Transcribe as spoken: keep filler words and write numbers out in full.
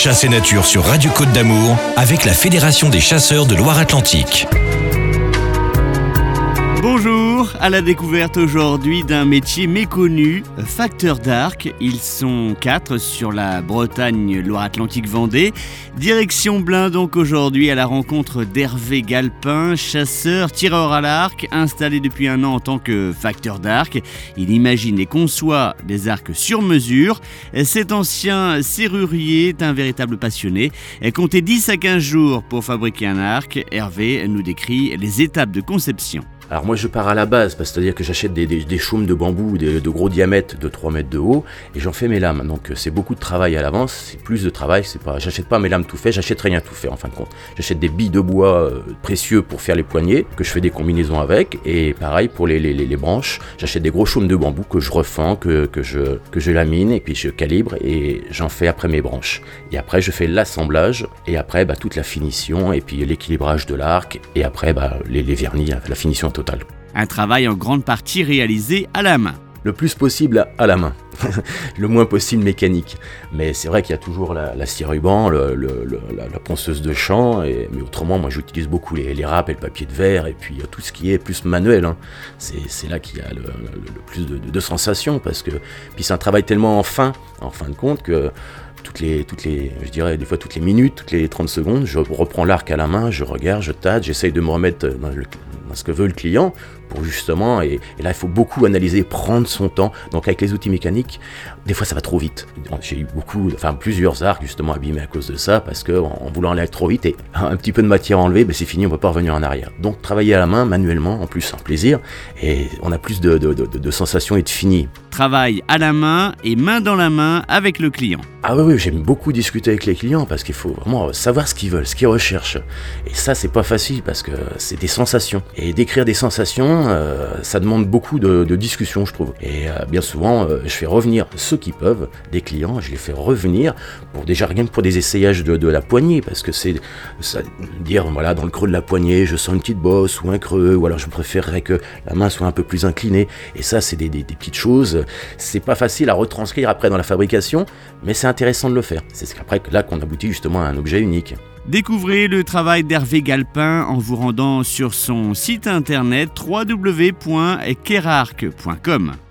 Chasse et Nature sur Radio Côte d'Amour avec la Fédération des chasseurs de Loire-Atlantique. Bonjour, à la découverte aujourd'hui d'un métier méconnu, facteur d'arc. Ils sont quatre sur la Bretagne Loire-Atlantique-Vendée. Direction Blain donc aujourd'hui à la rencontre d'Hervé Galpin, chasseur, tireur à l'arc, installé depuis un an en tant que facteur d'arc. Il imagine et conçoit des arcs sur mesure. Cet ancien serrurier est un véritable passionné. Comptez dix à quinze jours pour fabriquer un arc. Hervé nous décrit les étapes de conception. Alors moi je pars à la base, c'est-à-dire que j'achète des, des, des chaumes de bambou de, de gros diamètre de trois mètres de haut et j'en fais mes lames. Donc c'est beaucoup de travail à l'avance, c'est plus de travail, c'est pas, j'achète pas mes lames tout fait, j'achète rien tout fait en fin de compte. J'achète des billes de bois euh, précieux pour faire les poignées, que je fais des combinaisons avec, et pareil pour les, les, les, les branches, j'achète des gros chaumes de bambou que je refends, que, que, je, que je lamine et puis je calibre et j'en fais après mes branches. Et après je fais l'assemblage et après bah, toute la finition et puis l'équilibrage de l'arc et après bah, les, les vernis, la finition totale. Un travail en grande partie réalisé à la main. Le plus possible à la main, le moins possible mécanique. Mais c'est vrai qu'il y a toujours la, la scie ruban, le, le, le, la, la ponceuse de champ, et, mais autrement moi j'utilise beaucoup les, les râpes et le papier de verre, et puis tout ce qui est plus manuel. Hein. C'est, c'est là qu'il y a le, le, le plus de, de, de sensations, parce que puis c'est un travail tellement fin, en fin de compte, que toutes les, toutes les, je dirais des fois toutes les minutes, toutes les trente secondes, je reprends l'arc à la main, je regarde, je tâte, j'essaye de me remettre dans, le, dans ce que veut le client, pour justement, et, et là il faut beaucoup analyser, prendre son temps. Donc avec les outils mécaniques, des fois ça va trop vite. J'ai eu beaucoup, enfin plusieurs arcs justement abîmés à cause de ça, parce que en, en voulant aller trop vite et un petit peu de matière enlevée, ben c'est fini, on ne peut pas revenir en arrière. Donc travailler à la main, manuellement, en plus un plaisir, et on a plus de, de, de, de, de sensations et de fini. Travail à la main et main dans la main avec le client. Ah oui, oui, j'aime beaucoup discuter avec les clients parce qu'il faut vraiment savoir ce qu'ils veulent, ce qu'ils recherchent. Et ça, c'est pas facile parce que c'est des sensations. Et d'écrire des sensations, euh, ça demande beaucoup de, de discussion, je trouve. Et euh, bien souvent, euh, je fais revenir ceux qui peuvent, des clients, je les fais revenir pour déjà rien que pour des essayages de, de la poignée, parce que c'est ça, dire, voilà, dans le creux de la poignée, je sens une petite bosse ou un creux, ou alors je préférerais que la main soit un peu plus inclinée. Et ça, c'est des, des, des petites choses. C'est pas facile à retranscrire après dans la fabrication, mais c'est intéressant de le faire. C'est après là qu'on aboutit justement à un objet unique. Découvrez le travail d'Hervé Galpin en vous rendant sur son site internet w w w point kerarc point com.